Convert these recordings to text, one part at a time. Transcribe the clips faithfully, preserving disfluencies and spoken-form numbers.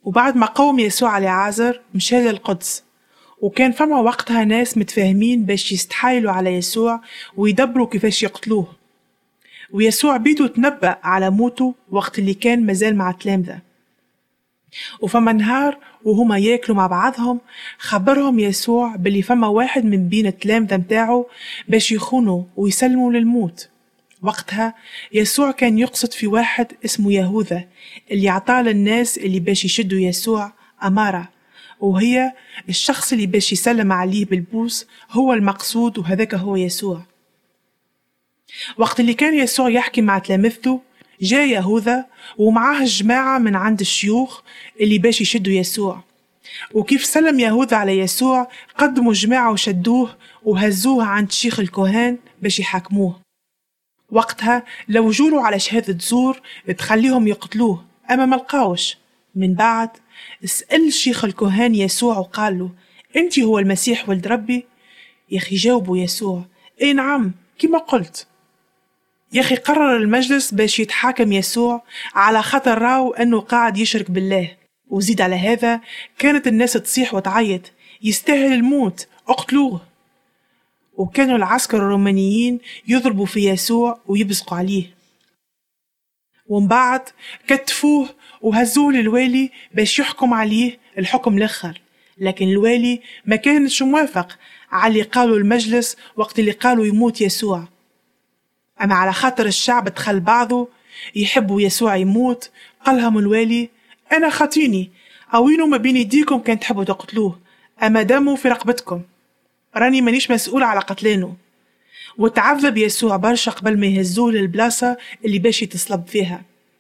وبعد ما قوم يسوع على عازر مشى للقدس، وكان فما وقتها ناس متفاهمين باش يستحايلوا على يسوع ويدبروا كيفاش يقتلوه. ويسوع بيدو تنبأ على موته وقت اللي كان مازال مع تلامذة. وفما نهار وهما ياكلوا مع بعضهم خبرهم يسوع باللي فما واحد من بين التلامذة متاعه باش يخونوا ويسلموا للموت. وقتها يسوع كان يقصد في واحد اسمه يهوذا اللي عطاه للناس اللي باش يشدوا يسوع أمارة، وهي الشخص اللي باش يسلم عليه بالبوس هو المقصود، وهذاك هو يسوع. وقت اللي كان يسوع يحكي مع تلامذته جاء يهوذا ومعاه الجماعة من عند الشيوخ اللي باش يشدوا يسوع. وكيف سلم يهوذا على يسوع قدموا جماعة وشدوه وهزوه عند شيخ الكهان باش يحاكموه. وقتها لو جولوا على شهادة زور تخليهم يقتلوه، أما ملقاوش. من بعد اسأل شيخ الكهان يسوع وقال له: أنت هو المسيح ولد ربي؟ يا أخي جاوبوا يسوع: إيه نعم كما قلت. يا أخي قرر المجلس باش يتحاكم يسوع على خطر راو أنه قاعد يشرك بالله. وزيد على هذا كانت الناس تصيح وتعيط: يستاهل الموت، اقتلوه. وكانوا العسكر الرومانيين يضربوا في يسوع ويبزقوا عليه. ومن بعد كتفوه وهزوه للوالي باش يحكم عليه الحكم الآخر، لكن الوالي ما كانش موافق على اللي قالوا المجلس وقت اللي قالوا يموت يسوع. أما على خاطر الشعب دخل بعضه يحبوا يسوع يموت، قالهم الوالي: أنا خاطيني، أوينو ما بين يديكم كان تحبوا تقتلوه، أما دمه في رقبتكم، راني مانيش مسؤول على قتلانه. وتعذب يسوع برشا قبل ما يهزوه للبلاصة اللي باش يتصلب فيها.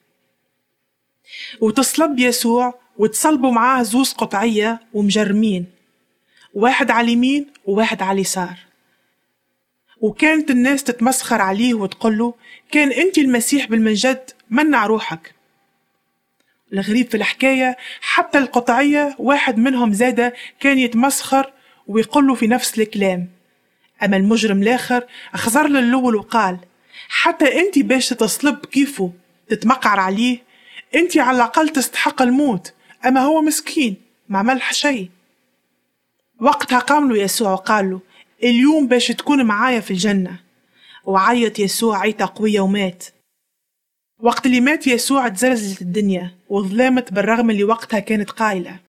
وتصلب يسوع وتصلبوا معاه زوز قطعية ومجرمين، واحد على اليمين وواحد على اليسار. وكانت الناس تتمسخر عليه وتقوله: كان انت المسيح بالمنجد منع روحك. الغريب في الحكاية حتى القطعية واحد منهم زادة كان يتمسخر ويقوله في نفس الكلام. أما المجرم الآخر أخزر للأول وقال: حتى انت باش تتصلب كيفه تتمقعر عليه، انت على الأقل تستحق الموت، أما هو مسكين ما عملح شيء. وقتها قام له يسوع وقال له: اليوم باش تكون معايا في الجنة. وعيط يسوع عيطة قوية ومات. وقت اللي مات يسوع تزلزلت الدنيا وظلمت بالرغم اللي وقتها كانت قايلة.